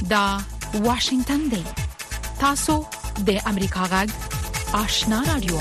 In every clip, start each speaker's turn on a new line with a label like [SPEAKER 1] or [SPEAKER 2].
[SPEAKER 1] دا واشنگتن دی. تاسو د امریکا غږ آشنا رادیو.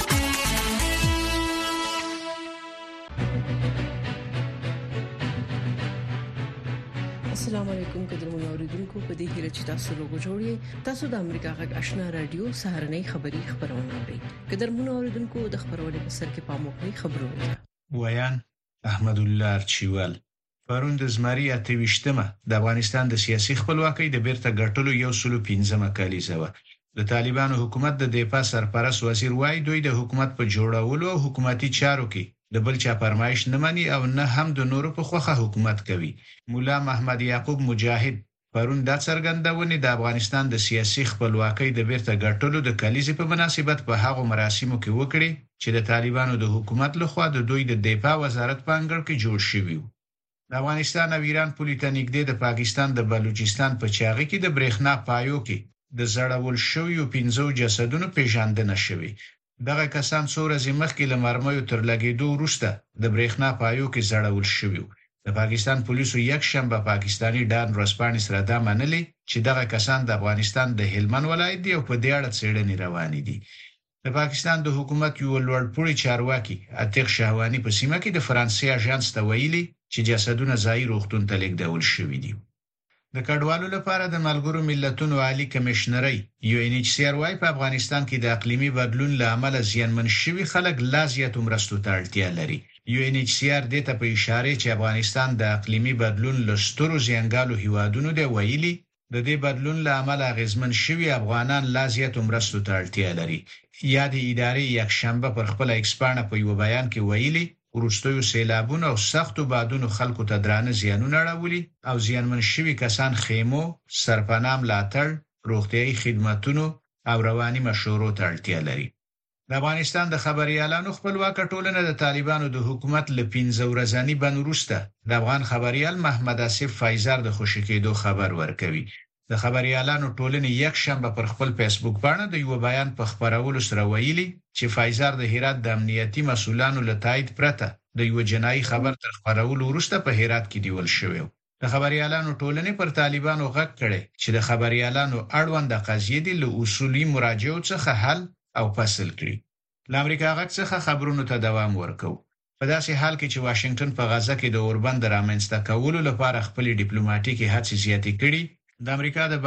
[SPEAKER 2] السلام علیکم قدرمن اوریدونکو، په دې هیله چې تاسو روغ جوړی. تاسو د امریکا غږ آشنا رادیو سهارنۍ خبری خبرونه اورئ. قدرمن اوریدونکو، د خبرونې په سر کې پاموکړئ خبرونه.
[SPEAKER 3] ویان احمد الله ارچیوال پرون د زمری 28مه د افغانستان د سیاسي خپلواکۍ د بیرته ګټلو 115مه کلیزه و. د طالبانو حکومت د دفاع سرپرست وزیر وای دوی د حکومت په جوړولو او حکومتي چارو کې د بل چا فرمایش نه مني او نه هم د نورو په خوخه حکومت کوي. مولا محمد یعقوب مجاهد پرون د څرګندونې د افغانستان د سیاسي خپلواکۍ د بیرته ګټلو د کلیزې په مناسبت په هغو مراسمو کې وکړي چې د طالبانو د حکومت لخوا د دوی د دفاع وزارت په انګړ کې جوړ شوی و. د افغانستان او ایران پولې ته نږدې د پاکستان د بلوچستان په چاغي کې د برېښنا پایو کې د زړول شویو 15 جسدونو پیژندنه شوې. دغه کسان څو ورځې مخکې له مرمیو تر لګیدو وروسته د برېښنا پایو کې زړول شوی. د پاکستان پولیسو یک شنبه پاکستانی ډان ورځپاڼې سره دا منلې چې دغه کسان د افغانستان د هلمند ولایت دی او په دې اړه څېړنې روانې دي. د پاکستان د حکومت یو لوړپوړي چارواکي عتیق شهوانی په سیمه کې د فرانسې اژانس ته ویلي چې جسدونه ځای روغتون ته لیږدول شوي دي. د کډوالو لپاره د ملګرو ملتونو عالی کمشنري UNHCR وايي په افغانستان کې د اقلیمي بدلون له امله زیانمن شوي خلک لا زیاتو مرستو ته اړتیا لري. UNHCR دې ته په اشاره چې افغانستان د اقلیمي بدلون له سترو زیانګالو هیوادونو دی ویلي د دې بدلون له امله غزمن شوي افغانان لا زیاتو مرستو ته اړتیا لري. یاد ادارې یک شنبه پر خپل ایکسپانه په یو بیان کې ویلي وروستیو سیلابونو او سختو بادونو خلکو ته درانه زیانونه راولي او زیانمن شوي کسان خیمو، سرپناه ملاتړ، روغتیايي خدماتونو او رواني مشورو ته اړتیا لري. د افغانستان د خبريالانو خپلواکه ټولنه د طالبانو د حکومت له 15 ورځنی بند وروسته د افغان خبريال محمد اسف فایزر د خوشی کېدو خبر ورکوي. د خبريالانو ټولنې یک شنبه پر خپل فیسبوک باندې د یو بیان په خبرولو سره ویلي چې فایزر د هرات د امنیتي مسولانو له تایید پرته د یو جنایي خبر تر خبرولو وروسته په هرات کې دیول شوی. د خبريالانو ټولنې پر طالبانو غږ کړي چې د خبريالانو اړوند قضیې د اصولي مراجعو څخه حل او فصل کړي. ل امریکا غږ څخه خبرونو ته دوام ورکو. په داسې حال کې چې واشنگټن په غزه کې د اوربند رامنځته کولو لپاره خپل ډیپلوماټیکي هڅې زیاتې کړي، د امریکا د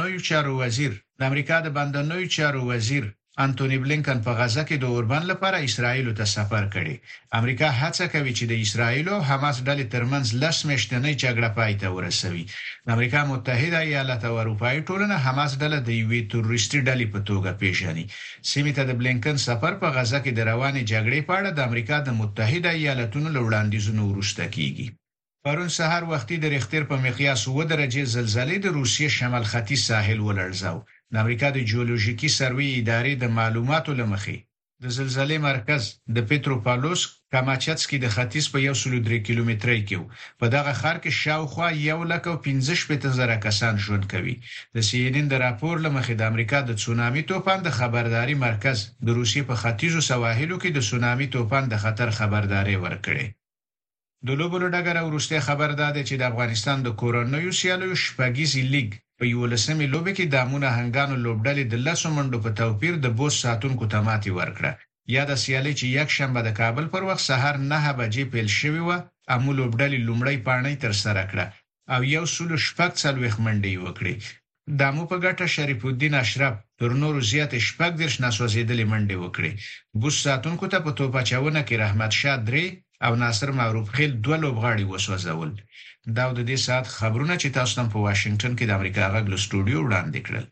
[SPEAKER 3] بندرنوي چارو وزیر انټونی بلینکن په غزه کې د اوربند لپاره اسرایل ته سفر کړي. امریکا هڅه کوي چې د اسرایل او حماس ډلې ترمنځ لس میاشتنۍ جګړه پای ته ورسوي. د امریکا متحده ایالات او اروپאי ټولنه حماس ډله د یوې تروریستي ډلې په توګه پیژني. سیمه ته د بلینکن سفر په غزه کې د روانې جګړې په اړه د امریکا د متحده ایالاتونو له وړاندیزونو وروسته کیږي. پرون سهار وختي د ریختر په مقیاس 2 درجه زلزلې د روسیې شمال ختیځ ساحل ولړزاو. د امریکا د جیولوژیکي سروې ادارې د معلوماتو لمخې د زلزلې مرکز د پټروپاولوس کاماچاتسکي د ختیځ په 103 کیلومترۍ کې په دغه ښار کې شاوخوا 1,15,000 کسان ژوند کوي. د CNN د راپور لمخې د امریکا د تسونامي طوفان د خبرداري مرکز د روسیې په ختیځو سواحلو کې د تسونامي طوفان د خطر خبرداري ورکړي. د لوبولو ډګر وروسته خبر داده چې د افغانستان د کورونیو سیالیو شپږیزې لیګ په 11مې لوبه کې د امونه هنګانو لوبډلې د 10 منډو په توپیر د بوس ساتونکو ته ماتې ورکړه. یا د سیالي چې یک شنبه د کابل پر وخت سهار 9 بجې پیل شوی و، امو لوبډلې لومړی پاڼۍ تر سره کړه او 140 منډې وکړې. د امو په ګټه شریف الدین اشرف تر نورو زیات 14 ناسوځېدلې منډې وکړې. بوس ساتونکو ته په توپاچاونه کې رحمت شاه درې او ناصر معروف خیل 2 لوبغاړي وسوځول. دا د دې سات خبرونه چې تاسو نن په واشنگټن کې د امریکا غږ له سټوډیو وړاندې کړل.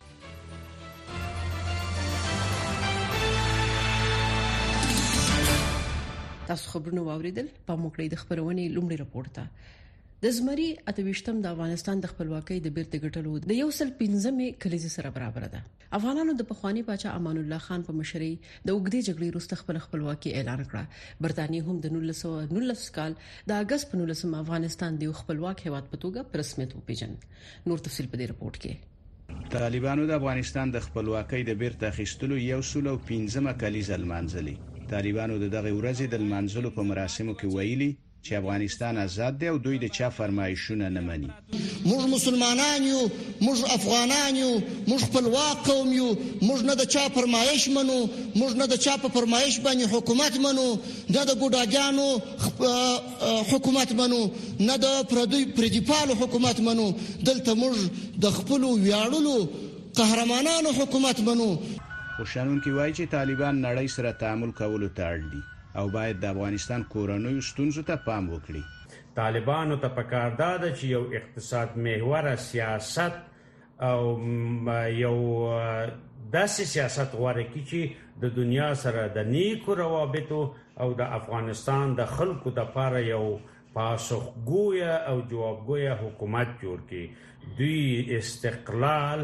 [SPEAKER 2] تاسو خبرونه واوریدل. په موکړې د خبرونې لومړی راپورټ ته د زمری 28م د افغانستان د خپلواکۍ د بیرته ګټلو د 115مې کلیزې سره برابر ده. افغانانو د پخوانی پاچا امان الله خان په مشرۍ د اوګدې جګړې وروسته خپلواکي اعلان کړه. برتانیې هم د 1919 کال د اگست په 19 افغانستان د خپلواک هیواد په توګه په رسمیت وپیژن. نور تفصیل په دې رپورت کې.
[SPEAKER 3] طالبانو د افغانستان د خپلواکۍ د بیرته اخیستلو 115مه کلیزه لمانځلې. طالبانو د دغه ورځې د لمانځلو په مراسمو کې ویلي چې افغانستان آزاد دی او دوی د چا فرمایشونه نه مني.
[SPEAKER 4] موږ مسلمانان یو، موږ افغانان یو، موږ خپلواک قوم یو، موږ نه د چا فرمایش منو، موږ نه د چا په فرمایش باندې حکومت منو، نه د ګوډاګانو حکومت منو، نه د پردیپالو حکومت منو. دلته موږ د خپل ویاړلو قهرمانانو حکومت منو.
[SPEAKER 3] خوشانونکي وایي چې طالبان نړۍ سره تعامل کولو ته اړ دي او باید د افغانستان کورنیو ستونزو ته پام وکړي.
[SPEAKER 5] طالبانو ته پکار ده چې یو اقتصاد محور سیاست او یو داسې سیاست غوړه کړي چې د دنیا سره د نیکو روابطو او د افغانستان د خلکو لپاره یو پاسخګوی او جوابګوی حکومت جوړ کړي. دوی استقلال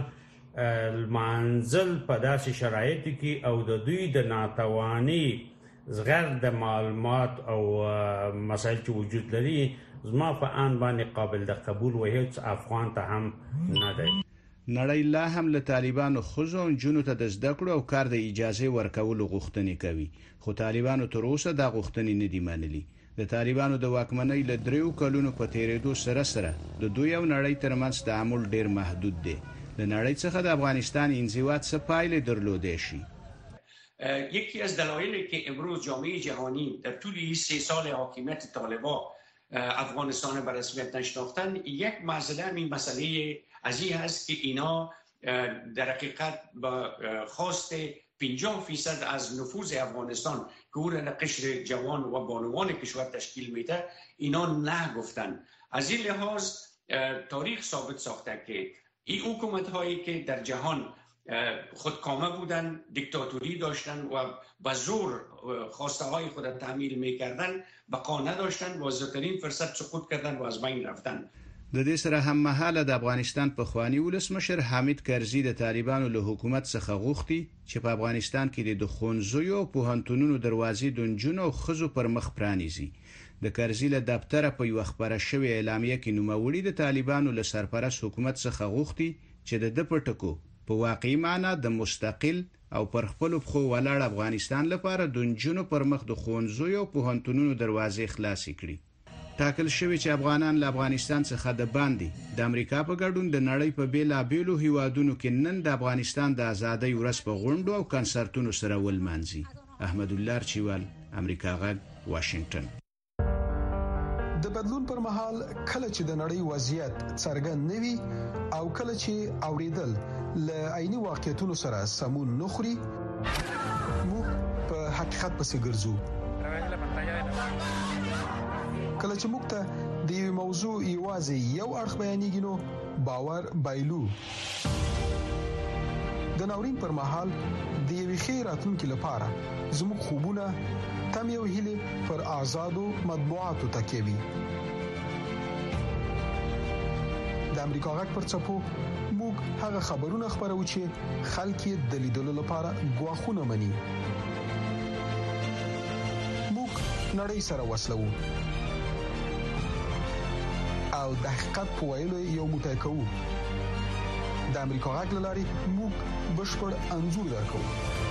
[SPEAKER 5] المنزل په داسې شرایطو کې او د دوی د ناتوانی زغر د معلومات او مسایل چې وجود لري زما په ان باندې قابل د قبول و هیڅ افغان ته هم نه دی.
[SPEAKER 3] نړۍ لا هم له طالبانو خزو او جنو ته د زده کړو او کار د اجازه ورکولو غوښتنې کوي، خو طالبانو تر اوسه دا غوښتنې نه دي منلي. د طالبانو د واکمنۍ له 3 کلونو په تیریدو سره د دوی او نړۍ ترمنځ تعامل ډیر محدود دی. د نړۍ څخه د افغانستان انزوا څه پایلې درلودې شي؟
[SPEAKER 6] یکی از دلایلی که امروز جامعه جهانی در طول این 3 سال حاکمیت طالبان افغانستان به رسمیت نشناختن، یک این مسئله از این هست که اینا در حقیقت با خواست 50% از نفوذ افغانستان که او را قشر جوان و بانوان کشور تشکیل میده اینا نه گفتن. از این لحاظ تاریخ ثابت ساخته که این حکومت هایی که در جهان خودکامه بودن، دیکتاتوری داشتن و به زور خواسته های خود را تعمیل میکردن، بقا نداشتن، واضح‌ترین فرصت سقوط کردن و از بین رفتن.
[SPEAKER 3] د دې سره هم مهاله د افغانستان په خوانی ولسمشر حامد کرزي د طالبانو له حکومت څخه غوښتي چې په افغانستان کې د ښوونځیو او پوهنتونونو دروازې د نجونو او ښځو پر مخ پرانیزي. د کرزي له دفتر په یو خبره شوی اعلامیه کې نوموړي د طالبانو له سرپرست حکومت څخه غوښتي چې د پټکو په واقعي معنا د مستقل او پر خپل خو ولاړ افغانستان لپاره د نجونو پر مخ د ښوونځیو او پوهنتونونو دروازې خلاصې کړي. ټاکل شوی چې افغانان له افغانستان څخه د باندې د امریکا په ګډون د نړۍ په بیلابېلو هیوادونو کې نن د افغانستان د ازادۍ ورځ په غونډو او کنسرتونو سره ولمانځي. احمد الله چوال، امریکا غږ، واشنگټن.
[SPEAKER 7] د بدلون پر مهال کله چې د نړۍ وضعیت څرګند نوي او کله چې اوریدل له عیني واقعیتونو سره سمون نخوري، موږ په حقیقت پسې ګرځو. کله چې موږ ته د یو موضوع یوازې یو اړخ بیانېږي نو باور بایلو. د ناورین پر مهال د یوې ښې راتلونکې لپاره زموږ خوبونه تم یو هیله پر آزادو مطبوعاتو تکیه وي. د امریکا غږ پر څپو موږ هغه خبرونه خبرو چې خلک یې د لیدلو لپاره غواخونه مني. موږ نړۍ سره وصلو او د حقیقت په ویلو یو موټی کوو. د امریکا غږ لاري موږ بشپړ انځور درکو.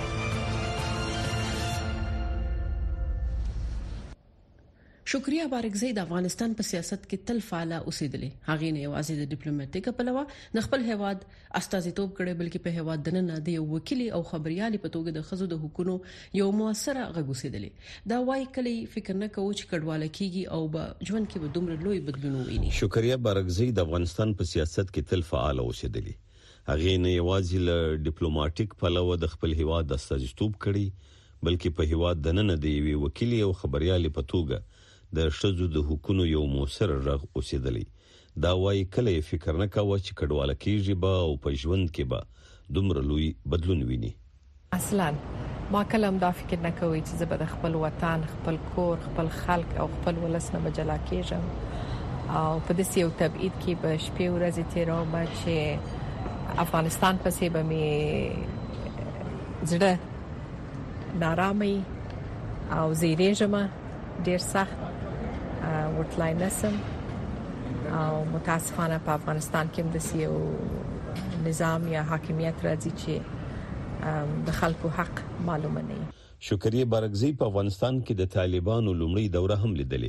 [SPEAKER 2] شکریا بارکزی د افغانستان په سیاست کې تل فعال اوسېدلې. هغه نه یوازې د ډیپلوماټیک په لور د خپل هیواد استازیتوب کړي بلکې په هیواد دننه د یو وکیل او خبريالي په توګه د خزو د حقوقو یو موثره غږ اوسېدلې. دا وايي کلی فکر نه کوي چې کډواله کیږي او به ژوند کې به دومره لوی بدلون ویني.
[SPEAKER 8] شکریا بارکزی د افغانستان په سیاست کې تل فعال اوسېدلې. هغه نه یوازې له ډیپلوماټیک په لور د خپل هیواد استازیتوب کړي بلکې په هیواد دننه د یو وکیل او خبريالي په توګه د شذو د حقوقو یو موثر رغ اوسېدلی. دا وايي کله فکر نه کاوه چې کډواله کیږي به او په ژوند کې به دومره لوی بدلون ویني.
[SPEAKER 9] اصلا ما کلم دا فکر نه کوي چې زه به د خپل وطن، خپل کور، خپل خلک او خپل ولسنه بجلا کېږم او په دې یو تبعید کې به شپې ورځې تیروم چې افغانستان پسې به می زړه نارامي او زیریږم ډیر سخت ورتلای نسم او متاسفانه په افغانستان کې د سیو نظام یا حاکمیت راځي چې د خلکو حق معلومه نه.
[SPEAKER 8] شکریا بارکزی په افغانستان کې د طالبانو لومړی دوره هم لیدلې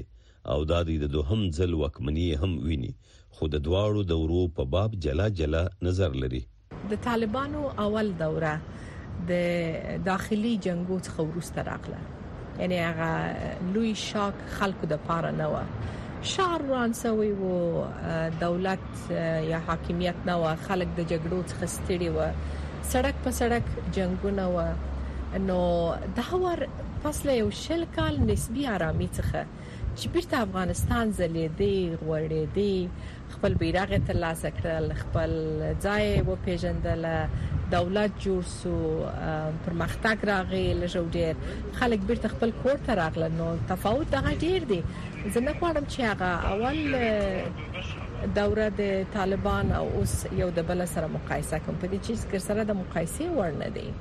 [SPEAKER 8] او د دوهم ځل وکمنی هم ویني، خو د دواړو دورو په باب جلا نظر لري.
[SPEAKER 9] د طالبانو اول دوره د داخلي جنگو څخه وروسته راغله، یعنی هغه لوی شاک خلکو د پاره نه و، شعر رانسوي و دولت یا حاکمیت نه و، خلک د جګړو څخه ستړي و، سړک په سړک جنگونه و. نو دا ور فاصله یو شل کال نسبی آرامي څخه چې بیرته افغانستان زلیدي غوړېدي، خپل بیرغ ترلاسه کړل، خپل ځای و پیژندل، دولت جوړ سو، پرمختګ راغی، لږ خلک بیرته خپل کور ته راغلل. نو تفاوت دا ډیر دی. زه نه غواړم چې هغه اول دوره د طالبان او اوس یو د بل سره مقایسه کوم، په دې چې سره د مقایسې وړ نه دی.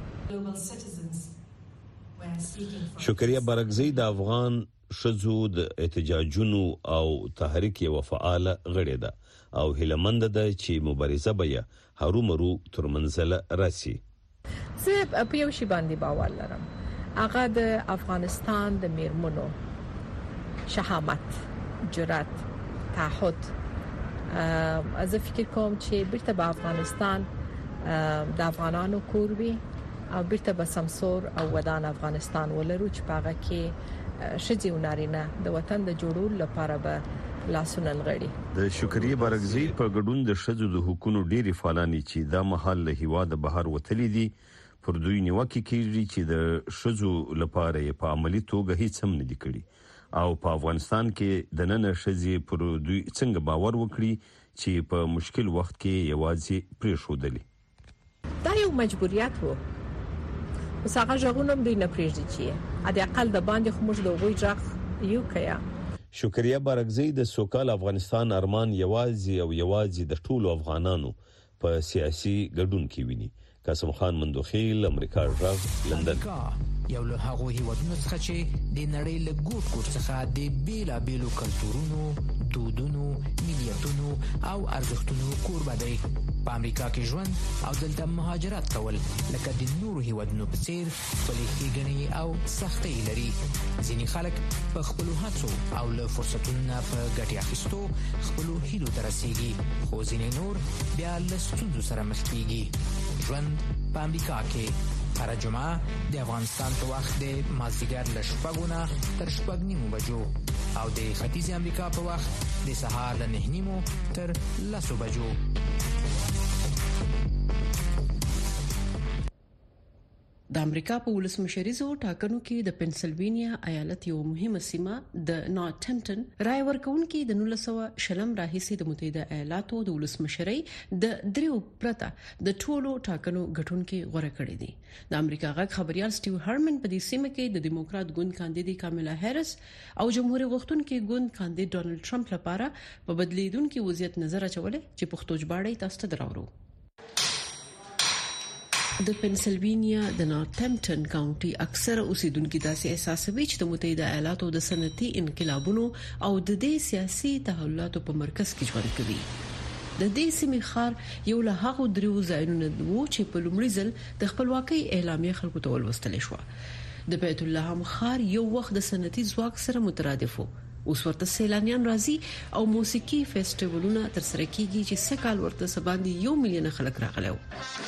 [SPEAKER 8] شکریه برګزی د افغان شذو د احتجاجونو او تحریک یو فعال غړي ده او هلمند ده چې مبارزه به هرومرو تر منزله راسي.
[SPEAKER 9] زه په یو شی باندې باور لرم، هغه د افغانستان د میرمنو شهامت، جرأت، تعهد. زه فکر کوم چې بیرته به افغانستان د افغانانو کور وي او بیرته به سمسور او ودان افغانستان ولرو چې پاغه کې شذي و نارینه د وطن د جوړولو لپاره به لاسونه لغړي.
[SPEAKER 8] د شکریه برګزی په ګډون د شذو د حقوقو ډيري فعالانی چې د محل له هیواده بهر وتلي دي پر دوی نیوکه کیږي چې د شذو لپاره په عملی توګه هیڅ هم نه دي کړی او په افغانستان کې د نن شذي پر دوی څنګه باور وکړي چې په مشکل وخت کې یوازې پریښودلي.
[SPEAKER 9] دا یو مجبوریت وو، وساغه ژغونم دوی نه پریږدي چې د اقل د باندې خموش د وګړي ژغ یو کیا.
[SPEAKER 8] شکریه برګزی د سوکال افغانستان ارمان یوازې د ټولو افغانانو په سیاسي ګډون کې ویني. قاسم خان مندوخیل، امریکا ژغ، لندن.
[SPEAKER 10] یو له هغه هیوادونو څخه چې د نړۍ له ګوټ څخه د بیلابیلو کلتورونو، دودونو، ملیتونو او ارزښتونو کوربه دی. په امریکا کې ژوند او دلته مهاجرت کول لکه د نورو هیوادونو په څیر خپلې ښېګڼې او سختۍ لري. ځینې خلک په خپلو هڅو او له فرصتونو نه په ګټې اخیستو خپلو هیلو ته رسیږي، خو ځینې نور بیا له ستونزو سره مخ کیږي. ژوند په امریکا کې هر جمعه د افغانستان په وخت د مازدیګر له 6 تر 6:30 بجو او د ختیځ امریکا په وخت د سهار له 9:30 تر 10 بجو.
[SPEAKER 2] د امریکا په ولسمشریزو ټاکنو کې د پنسلوانیا ایالت یو مهمه سیمه د نارټمپټن رای ورکونکو د 1900 راهیسې د متحده ایالاتو د ولسمشرۍ د دریو پرته د ټولو ټاکنو ګټونکو غوړه کړې دي. د امریکا غږ خبريال سټیو هرمن په دې سیمه کې د دیموکرات ګوند کاندیدې کاملا هریس او جمهوریت غوښتونکو ګوند کاندید ډونالد ټرمپ لپاره په بدلیدونکو وضعیت نظر اچولې چې پښتو ژباړې تاسو ته دراوړو. د پنسلوانیا د نارټمپټن کاونټي اکثره اوسیدونکو داسې احساسوي چې د متحده ایالاتو د صنعتي انقلابونو او د دې سیاسي تحولاتو په مرکز کې ژوند کوي. د دې سیمې خار یو له هغو دریو ځایونو وو چې په لومړي ځل د خپلواکۍ اعلامیه خلکو ته ولوستل شو. د بیت الله خار یو وخت د صنعتي ځواک سره مترادف وو. اوس ورته سیلانیان راځي او موسیقي فیسټیوالونه ترسره کیږي چې سکهال ورته سباندې 1 میلیون خلک راغلو.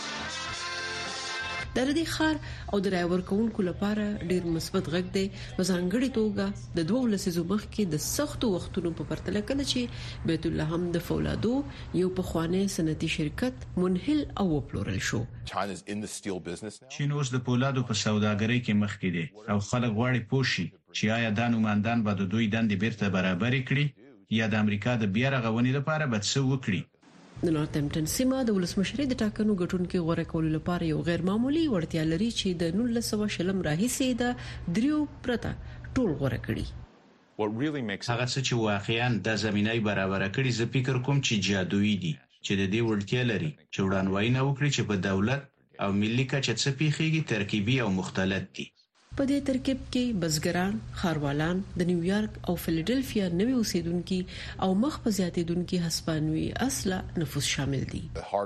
[SPEAKER 2] د دې خار او د رای ورکوونکو لپاره ډیر مثبت غږ دی، په ځانګړي توګه د 2 لسیزو مخکې د سختو وختونو په پرتله کله چې بیت الله هم د فولادو یو په خواني صنعتي شرکت منحل او وپلورل شو.
[SPEAKER 3] چین اوس د فولادو په سوداګرۍ کې مخکې دی او خلک غواړي پوښي چې آیا د نوماندان به د دوی دندې بیرته برابر کړي یا د امریکا د بیا رغونې لپاره به څه وکړي.
[SPEAKER 2] د نارټمپټن سیمه د ولسمشرۍ د ټاکنو ګټونکو غوړه کولو لپاره یو غیر معمولی وړتیا لري چې د 1900 راهیسې د دریو پرته ټول غوړه کړي.
[SPEAKER 3] هغه څه چې واقعا د زمینای برابر کړي زه فکر کوم چې جادویي دي چې د دې وړتیا لري چې وړاندوینه وکړي چې په دولت او ملي کچه څه پیښیږي ترکیبي او مختلط دي.
[SPEAKER 2] په دې ترکیب کې بزګران، خاروالان، د نیویارک او فیلډلفیا نوي اوسیدونکو او مخ په زیاتیدونکو هسپانوي اصله نفوس شامل دي.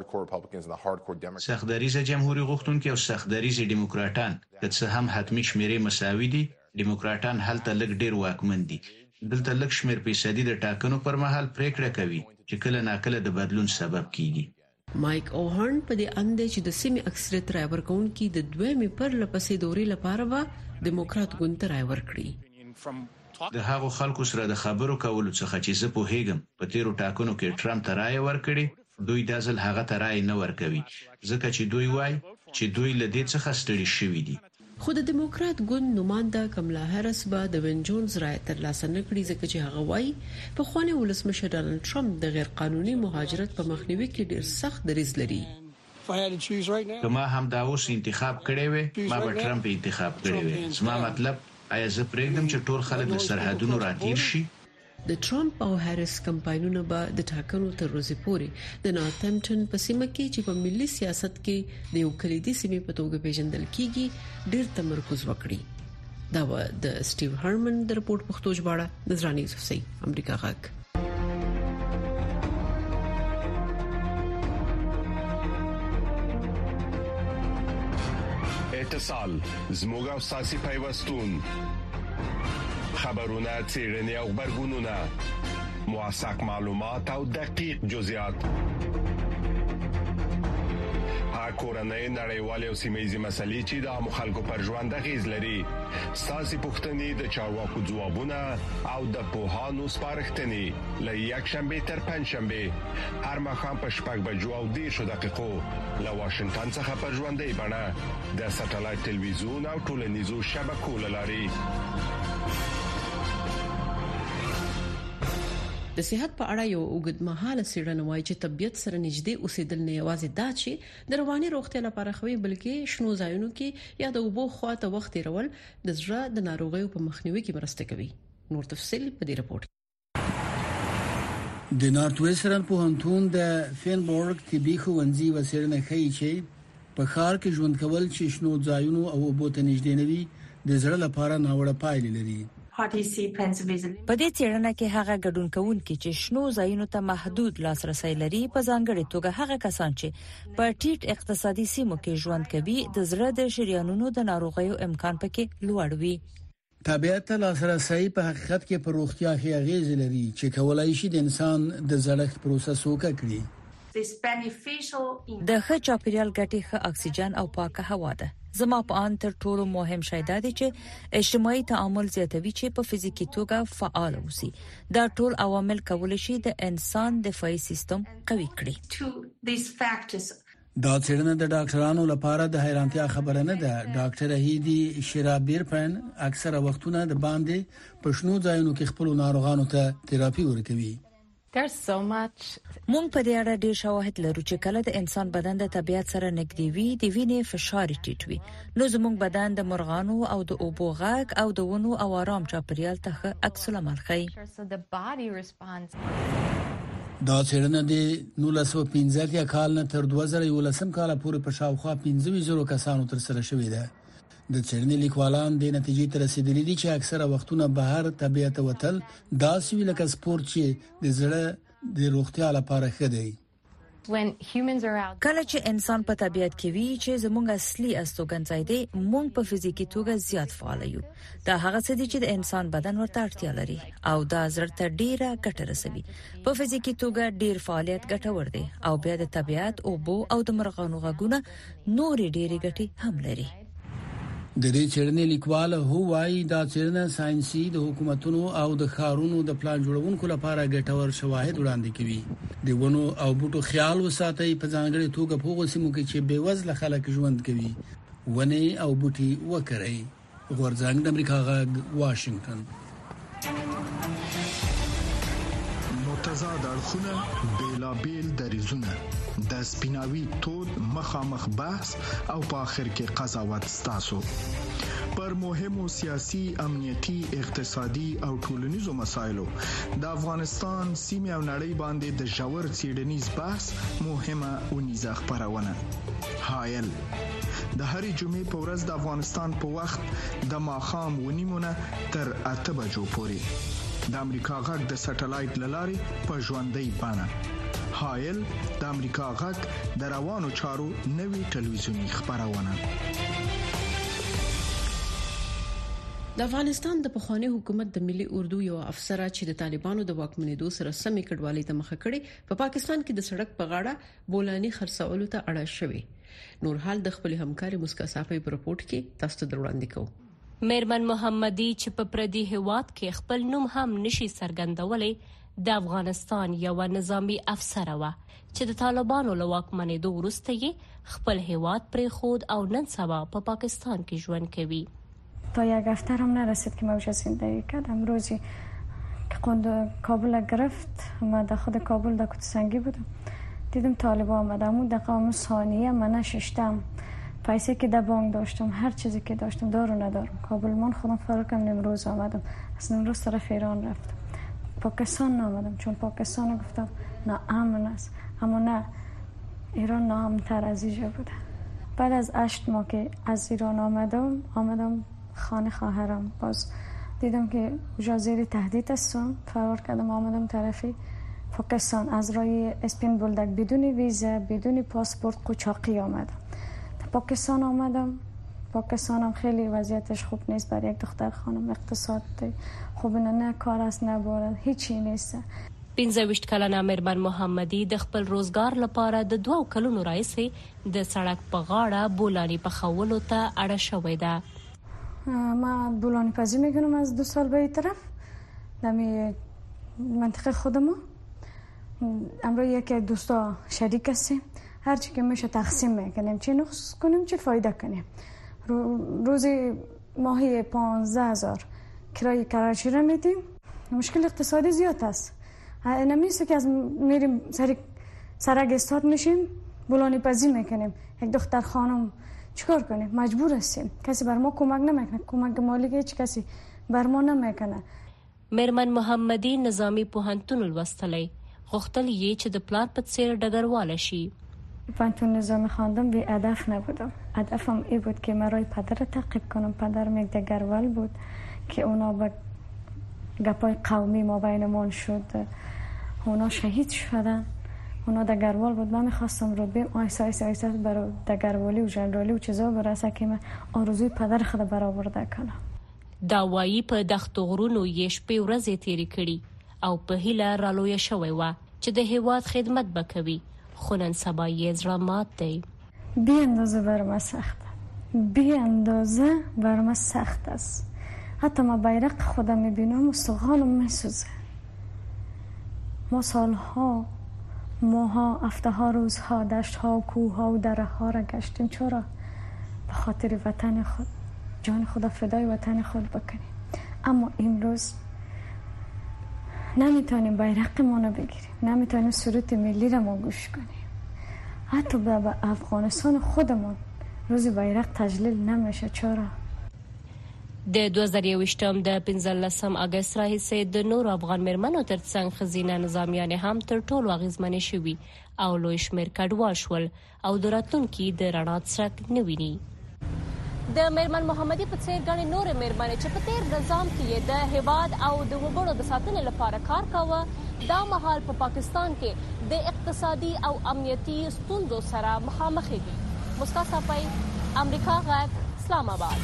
[SPEAKER 3] سختدریزه جمهوریت غوښتونکو او سختدریزه دیموکراتان که څه هم حتمی شمیرې مساوي دي، دیموکراتان هلته لږ ډیر واکمن دي. دلته لږ شمېر فیصدي د ټاکنو پر مهال پریکړه کوي چې کله ناکله د بدلون سبب کیږي.
[SPEAKER 2] مایک اوهرن په دې اند چې د سیمې اکثریت رای ورکونکو د دویمې پر لپسې دورې لپاره به دیموکرات ګوند ته رای ورکړي.
[SPEAKER 3] د هغو خلکو سره د خبرو کولو څخه چې زه پوهیږم په تیرو ټاکنو کې ټرمپ ته رای ورکړي، دوی د ځل هغه ته رای نه ورکوي ځکه چې دوی وایي چې دوی له دې څخه ستړي شوي دي.
[SPEAKER 2] خو د دیموکرات ګوند نماینده کملا هریس به د وین جونز رای ترلاسه نکړي ځکه چې هغه وایي په خواني ولسمشر ډانلډ ټرمپ د غیر قانوني مهاجرت په مخنیوي کې ډیر سخت دریځ لري.
[SPEAKER 3] کما هم دا اوس انتخاب کړی وي ما به ټرمپ انتخاب کړی وي. زما مطلب آیا زه پرېږدم چې ټول خلک له سرحدونو راتیر شي؟
[SPEAKER 2] د ټرمپ او هریس کمپاینونه به د ټاکنو تر ورځې پورې د نارتمپټن په سیمه کې چې په ملي سیاست کې د یو کلیدي سیمې په توګه پیژندل کیږي ډېر تمرکز وکړي. دا و د سټیو هرمن د رپورت پښتو ژباړه نظراني یوسفزۍ امریکا غږ.
[SPEAKER 11] اتصال زموږ او ساسي پیوستون خبرونه چیرنی او خبرګونونه موثق معلومات او دقیق جزئیات کورنۍ نړیوالې او سیمه‌یزې مسلې چې د خلکو پر ژوند اغیز لري ساسي پوښتنې د چارواکو ځوابونه او د پوهانو سپارښتنې له یک شنبه تر پنځ شنبه هر مخام په شپږ بجو او 10 دقیقو له واشنگټن څخه پر ژوندۍ بڼه د ساتلایت ټلویزیون او ټولنیزو شبکو لاري.
[SPEAKER 2] د صحت په اړه یو اوږدمهاله څېړنه وايي چې طبيعت سره نږدې اوسېدل نه یوازې دا چې د رواني روغتیا لپاره خوي بلکې شنو ځایونو کې یا د اوبو خواته وخت تیرول د زړه د ناروغیو په مخنیوي کې مرسته کوي. نور تفصیل په دې رپورت.
[SPEAKER 12] د نارت ویسټرن پوهنتون د فینبورګ طبي ښوونځي وسیرنه ښيي چې په ښار کې ژوند کول چې شنو ځایونو او اوبو ته نږدې نه وي د زړه لپاره ناوړه پایلې لري.
[SPEAKER 13] په دې څېړنه کې هغه ګډون کوونکي چې شنو ځایونو ته محدود لاسرسي لري په ځانګړي توګه هغه کسان چې په ټیټ اقتصادي سیمو کې ژوند کوي د زړه د شریانونو د ناروغیو امکان پکې لوړ وي.
[SPEAKER 12] طبيعت ته لاسرسي په حقیقت کې پر روغتیا کې اغیز لري چې کولای شي د انسان د زړښت پروسس وکړي.
[SPEAKER 13] د ښه چاپیریال ګټې ښه اکسیجن او پاکه هوا ده. زما په ان تر ټولو مهم شی دا دی چې اجتماعي تعامل زیاتوي چې په فزیکی توګه فعال اوسي. دا ټول عوامل کولای شي د انسان دفاعي سیستم قوي کړي.
[SPEAKER 12] دا څېړنه د ډاکټرانو لپاره د حیرانتیا خبره نه ده. ډاکټر هیدی شرابیرپن اکثره وختونه د باندې په شنو ځایونو کې خپل ناروغانو ته تراپي ورکوي.
[SPEAKER 13] مونږ په دې اړه ډېر شواهد لرو چې کله د انسان بدن د طبيعت سره نږدې وي د وینې فشار ټیټ وي نو زموږ بدن د مرغانو او د اوبو غږ او د ونو او آرام چاپیریال ته عکس العمل ښيي.
[SPEAKER 12] دا څېړنه د 1915 کال نه تر 2011 کال پورې په شاوخوا 15,000 کسانو تر سره شوې ده. د څېړنې لیکوالان د نتیجې ته رسیدلي دي چې اکثره وختونه بهر طبيعت وتل داسې وی لکه سپورت چې د زړه د روغتیا لپاره ښه دی.
[SPEAKER 13] کله چې انسان په طبيعت کې وي چې زموږ اصلي استوګنځای دی موږ په فزیکی توګه زیات فعال یو. دا هغه څه دي چې د انسان بدن ورته اړتیا لري او دا زړه ته ډیره ګټه رسوي. په فزیکی توګه ډیر فعالیت ګټور دی او بیا د طبيعت اوبو او د مرغانو غږونه نور ډیره ګټي هم لري.
[SPEAKER 12] د دې څېړنې لیکوال هو وايي دا څېړنه ساينسي د حکومتونو او د ښارونو د پلان جوړونکو لپاره ګټور شواهد وړاندې کوي. د ونو او بوټو خیال وساتئ په ځانګړي توګه په هغو سیمو کې چې بېوزله خلک ژوند کوي. ونې او بوټي وکرئ. غورځنګ د امریکا غږ واشنگټن.
[SPEAKER 7] متضاد اړخونه بیلابیل دریزونه د سپیناوي تود مخامخ بحث او په اخر کې قضاوت ستاسو پر مهمو سیاسي، امنیتي، اقتصادي او ټولنیزو مسایلو د افغانستان سیمه او نړۍ باندې د ژور څېړنیز بحث مهمه اونیزه خبرونه. هایل د هرې جمعې په ورځ د افغانستان په وخت د ماښام 9 تر 8 بجو پورې د امریکا غږ د سټلایټ لارې په ژوندۍ بڼه. هایل د امریکا غږ د روانو چارو نوي ټلویزیونی خبرونه.
[SPEAKER 2] د افغانستان د پخوانی حکومت د ملي اردو یو افسر چې د طالبانو د واکمنېدو سره سمې کډوالۍ ته مخه کړي په پاکستان کې د سړک په غاړه بولاني خرڅولو ته اړه شوی. نور حال د خپل همکاري مسکا صافي په رپورت کې تاسو ته وړاندې کوم.
[SPEAKER 14] میرمن محمدي چې په پردي هواد کې خپل نوم هم نشي څرګندولې د افغانستان یو نظامی افسر و چې د طالبانو له واکمنېدو وروسته یې خپل هواد پرې خود او نن سبا په پاکستان کې ژوند کوي.
[SPEAKER 15] تا یک هفته هم نرسید که موجه زندگی کردم. روزی که کابل گرفت من در خود کابل در کتسنگی بودم دیدم طالبان آمدم اون دقیقه ثانیه من نششتم پیسه که در بانک داشتم هر چیزی که داشتم دارو ندارم کابل من خودم فرار کردم امروز آمدم از امروز طرف ایران رفتم پاکستان نامدم چون پاکستان گفتم نه امن است اما نه ایران ناامن‌تر از اینجا بوده. بعد از 8 ماه که از ایران آمدم خانه خواهرم باز دیدم که اونجا زیر تهدید هستم فرار کردم آمدم طرف پاکستان از راه اسپین بولدک بدون ویزا بدون پاسپورت قاچاقی آمدم. پاکستان آمدم پاکستان هم خیلی وضعیتش خوب نیست برای یک دختر خانم اقتصاد خوب نه کار است نه بارد هیچی نیست.
[SPEAKER 14] 15 کلنه میرمن محمدي د خپل روزګار لپاره د 2 کلونو راځي د سړک په غاړه بولاني په خولو ته اړه شوې ده.
[SPEAKER 15] ما بولانی پزی میکنم از 2 سال به این طرف در منطقه خودم امروز یکی دوستا شریک هستیم هرچی که میشه تقسیم میکنیم چه نقص کنیم چه فایده کنیم. روزی ماهی 15,000 کرایه کراچی را میدیم. مشکل اقتصادی زیاد است نمیشه که از میریم سرک استاد میشیم بولانی پزی میکنیم یک دختر خانم چیکار کنیم مجبور هستیم کسی بر ما کمک نمیکنه کمک مالی هیچ کسی بر ما نمیکنه.
[SPEAKER 14] میرمن محمدي نظامی پوهنتون لوستلی غوښتل یې چې د پلان په څیر ډګروال شي.
[SPEAKER 15] پوهنتون نظامی خواندم بی هدف نبودم. هدفم این بود که مرای پدر تعقیب کنم. پدرم یک ډګروال بود که اونا با گپای قومی ما بینمان شد اونا شهید شدن اونا ډګروال بود. من میخواستم رتبه آیسا برای ډګروالی و ژنرالی و چیزا برسه که من آرزوی پدر خود برآورده کنم.
[SPEAKER 14] دا وایي په دښتو غرونو یې شپې ورځې تیرې کړي او په هیله رالویه شوې وه چې د هیواد خدمت به کوي خو نن سبا یې زړه مات دی.
[SPEAKER 15] بی اندازه بر ما سخت است. حتی ما بیرق خودم میبینم و سوغانم میسوزه. ما سالها ماها هفته‌ها روزها دشت‌ها و کوه‌ها و دره‌ها را گشتیم چرا به خاطر وطن خود جان خدا فدای وطن خود بکنیم. اما امروز نمیتونیم بیرق ما رو بگیریم نمیتونیم سرود ملی را ما گوش کنیم. حتی به افغانستان خودمون روزی بیرق تجلیل نمیشه چرا.
[SPEAKER 14] د 2021م د 15 اگست راهیسې د نور افغان مرمنو ترڅنګ خزینه نظامیان هم تر ټولو اغیزمنې شوي او لوی شمېر کډوال شول او د راتلونکي د رڼا څرک نه ویني. د میرمن محمدي په څیر ګڼې نورې میرمنې چې په تیر نظام کې د هیواد او د وګړو د ساتنې لپاره کار کاوه دا مهال په پاکستان کې د اقتصادي او امنیتي ستونزو سره مخامخ دي. مسکا صافي امریکا غږ اسلام آباد.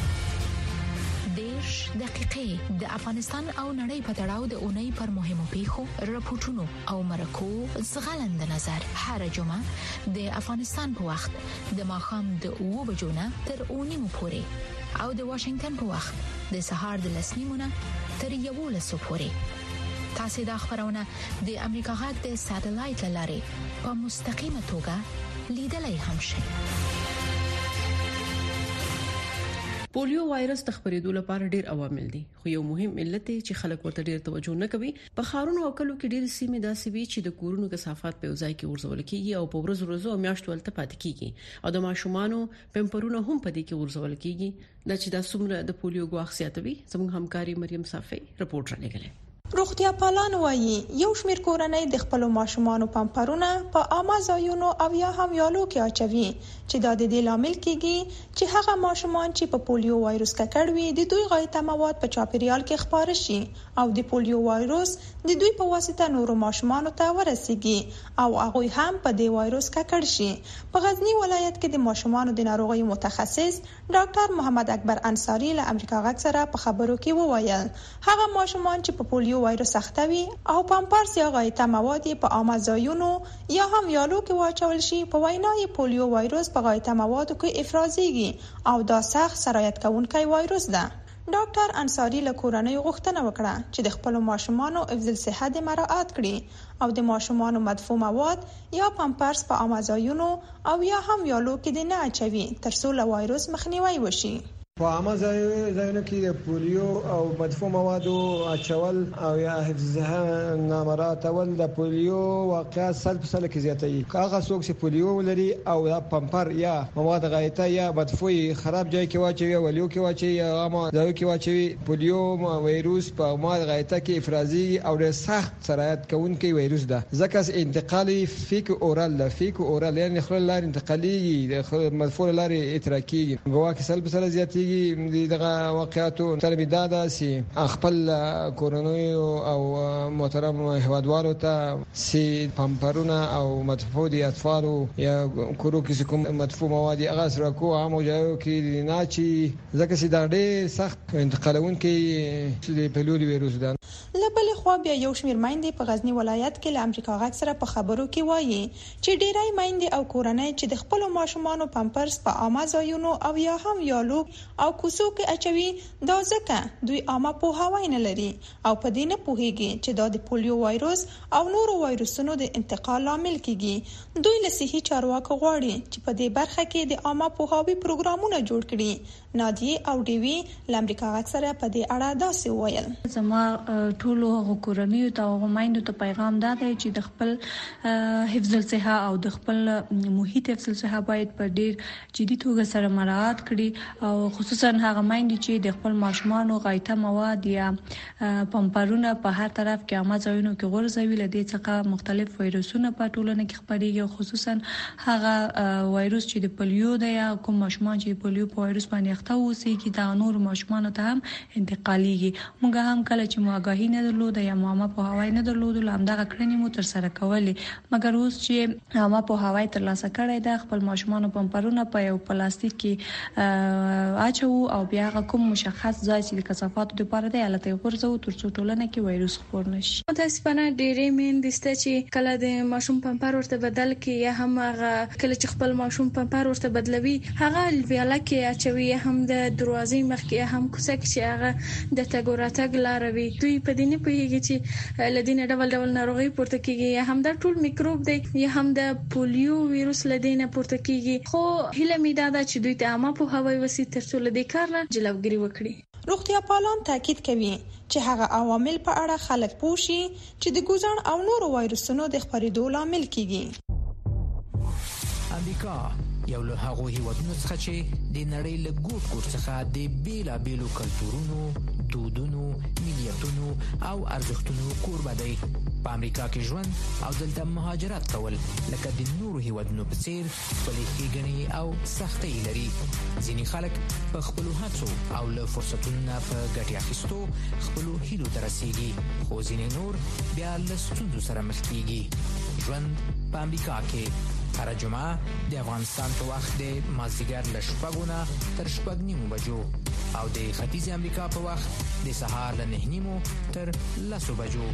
[SPEAKER 1] 10 دقیقې د افغانستان او نړۍ په تړاو د اونۍ پر مهمو پیښو راپورټونو او مرکو زغلند نظر هر جمعه د افغانستان په وخت د ماښام د 2 بجو نه تر 9 پورې او د واشنگټن په وخت د سهار د 10 نه تر 11 پورې. تاسو د خبرونه د امریکا غږ د ساتلایت لارې په مستقیمه توګه لیدلای هم شئ.
[SPEAKER 2] پولیو وایرس د خبرېدو لپاره ډېر عوامل دي خو یو مهم علت چې خلک ورته ډېر توجه نه کوي. په خارونو او کلو کې ډېر سیمې داسې وي چې د کورونو کثافات په ځای کې ورزول کیږي او په ورځو او میاشتو ولته پاتې کیږي او د ماشومانو پمپرونه هم په دې کې ورزول کیږي. دا چې د څومره د پولیو ګواښ زیاتوي زموږ همکاري مریم صافي رپورټ را لګلې.
[SPEAKER 16] روغتیا پالان وایي یو شمېر کورنۍ د خپل ماشومانو پمپرونه په عامه ځایونو او یا هم یالو کې اچوي چې دا د دې لامل کیږي چې هغه ماشومان چې په پولیو وایروس ککړ وي د دوی غایطه مواد په چاپیریال کې خپاره شي او د پولیو وایروس د دوی په واسطه نورو ماشومانو ته ورسیږي او هغه هم په دې وایروس ککړ شي. په غزنی ولایت کې د ماشومانو د ناروغیو متخصص ډاکټر محمد اکبر انصاری له امریکا غږ سره په خبرو کې وویل هغه ماشومان چې په پولیو وایروس اختوي او پامپرس یا غایطه مواد په عامه ځایونو یا هم یالو کې واچول شي په وینای پولیو وایروس په غایطه موادو کې افرازيږي او دا سخت سرایت کوونکی وایروس ده. ډاکټر انصاری له کورنۍ غوښتنه وکړه چې د خپل ماشومانو حفظ الصحه د مراعات کړي او د ماشومانو مدفوع مواد یا پامپرس په عامه ځایونو او یا هم یالو کې د نه اچوي ترڅو له وایروس مخنیوي وشي.
[SPEAKER 17] په عامه ځایونو کې د پولیو او مدفوع موادو اچول او یا حفظ نامراتول د پولیو واقعیت 100% کې زیاتوي. هغه څوک چې پولیو لري او یا پمپر یا مواد غایطه یا مدفوع خراب ځای کې واچوي او یو کې واچوي یا عامه ځای کې واچوي پولیو وایروس په مواد غایطه کې افرازي او د سخت سرایت کوونکی وایروس ده. ځکه انتقالي فیک اورال ده فیک اورال یعنی خلل لار انتقالي د مدفوع لار اتراکي ګواکې 100% زیاتي دغه واقعاتو تربیدا ده سي خپل کورونی او محترم هوادوالو ته سي پمپرونه او مدفوع دي اطفال یا کورو کې کوم مدفوع مواد هغه سره کو عام ځایو کې نه چی ځکه سي دا ډېر سخت انتقالون کې چې په لوري ویروس ده.
[SPEAKER 16] لبل خو بیا یو شمېر مایندې په غزنی ولایت کې له امریکا غږ سره په خبرو کې وایي چې ډېرای مایندې او کورنۍ چې د خپل ماشومانو پمپرس په عامه ځایونو او یا هم یالو او کوڅو کې اچوي دا ځکه دوی عامه پوهاوی نه لري او په دې نه پوهیږي چې دا د پولیو وایروس او نورو وایروسونو د انتقال لامل کیږي. دوی له صحي چارواکو غواړي چې په دې برخه کې د عامه پوهاوی پروګرامونه جوړ کړي. نادیه او ډیوی له امریکا غږ سره په دې اړه داسې وویل
[SPEAKER 18] زما ټولو کورنیو ته او مایندو ته پیغام دا دی چې د خپل حفظ الصحه او د خپل محیط حفظ الصحه باید په ډیر جدي توګه سره مراعات کړي او خصوصا هغه مایندې چې د خپل ماشومانو غایطه مواد یا پمپرونه په هر طرف کې عامه ځایونو کې غورځوي. له دې څخه مختلف وایروسونه په ټولنه کې خپرېږي خصوصا هغه وایروس چې د پولیو دی یا کوم ماشومان چې پولیو په وایروس باندې اخته اوسېږي دا نور ماشومان ته هم انتقالېږي. موږ هم کله چې مواګاهي نه درلوده یا عامه پوهاوی نه درلوده همدغه کړنې مو تر سره کولې مګر اوس چې عامه پوهاوی ترلاسه کړی دا خپل ماشومان پمپرونه په یو پلاستیک کې اچو او بیا کوم مشخص ځای چې د کثافاتو لپاره دی الته ورځو ترڅو ټولنه کې وایروس خپور نشي.
[SPEAKER 19] متاسفانه ډېرې میندې چې کله د ماشوم پمپر ورته بدل کې یا هم هغه کله چې خپل ماشوم پمپر ورته بدلوي هغه ویاله کې اچوي هم د دروازې مخ کې هم کوڅه کې چې هغه د تګوراتګ لاروي دوی په دې نه پوهیږي چې لدینه ډول ډول ناروغي پورته کیږي یا هم د ټول میکروب دی یا هم د پولیو وایروس لدینه پورته کیږي. خو هله می دا چې دوی ته عامه پوهاوی وسی ترڅو لدې کار نه جلوګیری وکړي.
[SPEAKER 16] روغتیا پالان تاکید کوي چې هغه عوامل په اړه خلک پوښي چې د ګوزن او نورو وایروسونو د خپرېدو لامل کیږي.
[SPEAKER 10] امریکا یو له هغو هیوادونو څخه چې د نړۍ له ګوټ ګوټ څخه د بیلابیلو کلتورونو، دودونو، ملیتونو او ارزښتونو کوربه دی. په امریکا کې ژوند او دلته مهاجرت کول لکه د نورو هیوادونو په څیر خپلې ښېګڼې او سختۍ لري. ځینې خلک په خپلو هڅو او له فرصتونو نه په ګټې اخیستو خپلو هیلو ته رسیږي خو ځینې نور بیا له ستونزو سره مخ کیږي. ژوند په امریکا کې هر جمعه د افغانستان په وخت د مازدیګر له 6 نه تر 6:30 بجو او د ختیځ امریکا په وخت د سهار له 9:30 تر 10 بجو.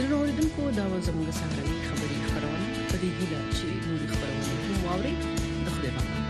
[SPEAKER 2] درنو اوریدونکو دا زموږ سهارني خبري خبرونه په دې هیله چې نوري خبرونه مو واوري د خدای په